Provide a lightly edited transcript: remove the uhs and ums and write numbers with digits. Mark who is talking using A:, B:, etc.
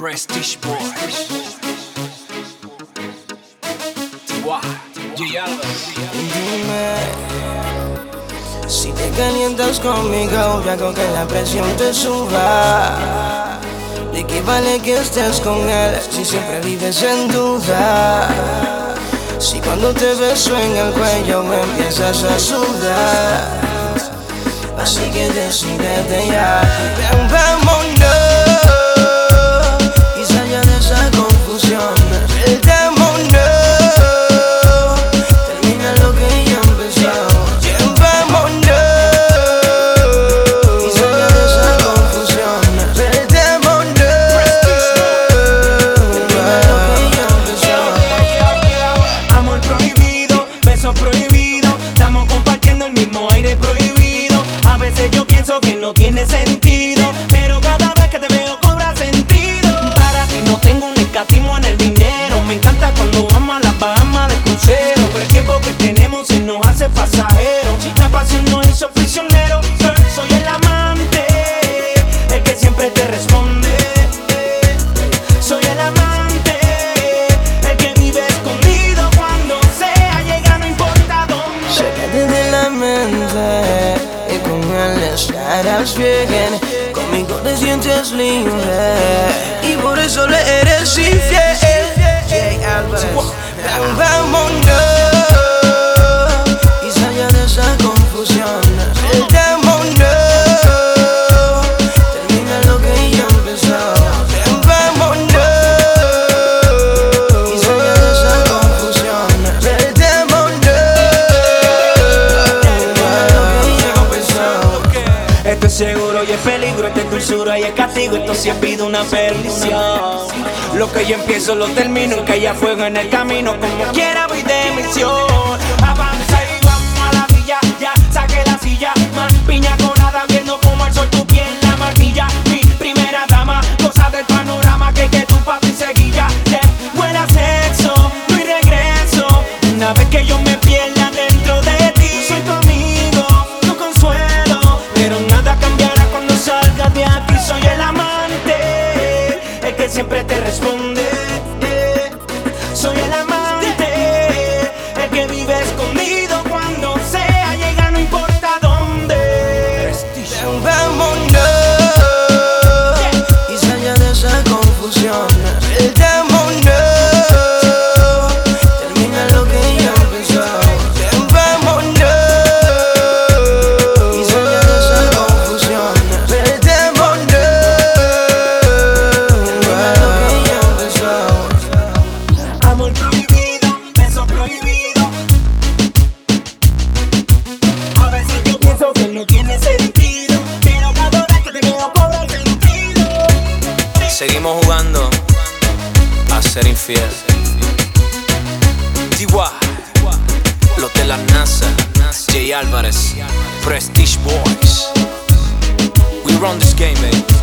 A: Prestige Boys.
B: Dime, si te calientas conmigo, yo hago que la presión te suba. ¿De qué vale que estés con él si siempre vives en duda? Si cuando te beso en el cuello me empiezas a sudar. Así que decídete ya, vámonos y salga de esa confusión.
C: Que no tiene sentido, pero cada vez que te veo cobra sentido. Para ti no tengo un escatismo en el dinero. Me encanta cuando vamos a las Bahamas de crucero, pero el tiempo que tenemos se nos hace pasajero. Si esta pasión nos hizo prisionero, soy el amante, el que siempre te responde. Soy el amante, el que vive escondido cuando sea llega, no importa dónde.
B: Sácate de la mente y con él estarás bien. Conmigo te sientes libre y por eso le eres infiel. Jay Álvarez, vámonos y salga de esa confusión. Vámonos, termina lo que ya empezó. Vámonos y salga de esa confusión.
C: Esto es seguro y es peligro, esto es dulzura y es castigo, esto sí es vida, una perdición. Lo que yo empiezo lo termino, que haya fuego en el camino, como quiera voy de misión. Avanza y vamos a la villa, ya saqué la silla, más piña colada, viendo como el sol tu piel la martilla. Mi primera dama, cosa del panorama, que tu papi seguilla. Te huela sexo, no hay regreso, una vez que yo me pierda dentro de ti. Soy tu amigo, tu consuelo, pero nada cambiará cuando salgas de aquí. Soy el amante, el que siempre te responde. Soy el amante, el que vive escondido cuando sea llega, no importa dónde.
B: Vámonos y salga de esa confusión. Vámonos, termina lo que ya empezó. Vámonos y salga de esa confusión. Vámonos, termina lo que ya empezó.
C: Amor prohibido, beso prohibido. A veces yo pienso que no tiene sentido, pero cada vez que te veo cobra sentido.
A: Seguimos jugando a ser infiel. Tiwa, los de la NASA, Jay Álvarez, Prestige Boys. We run this game, baby.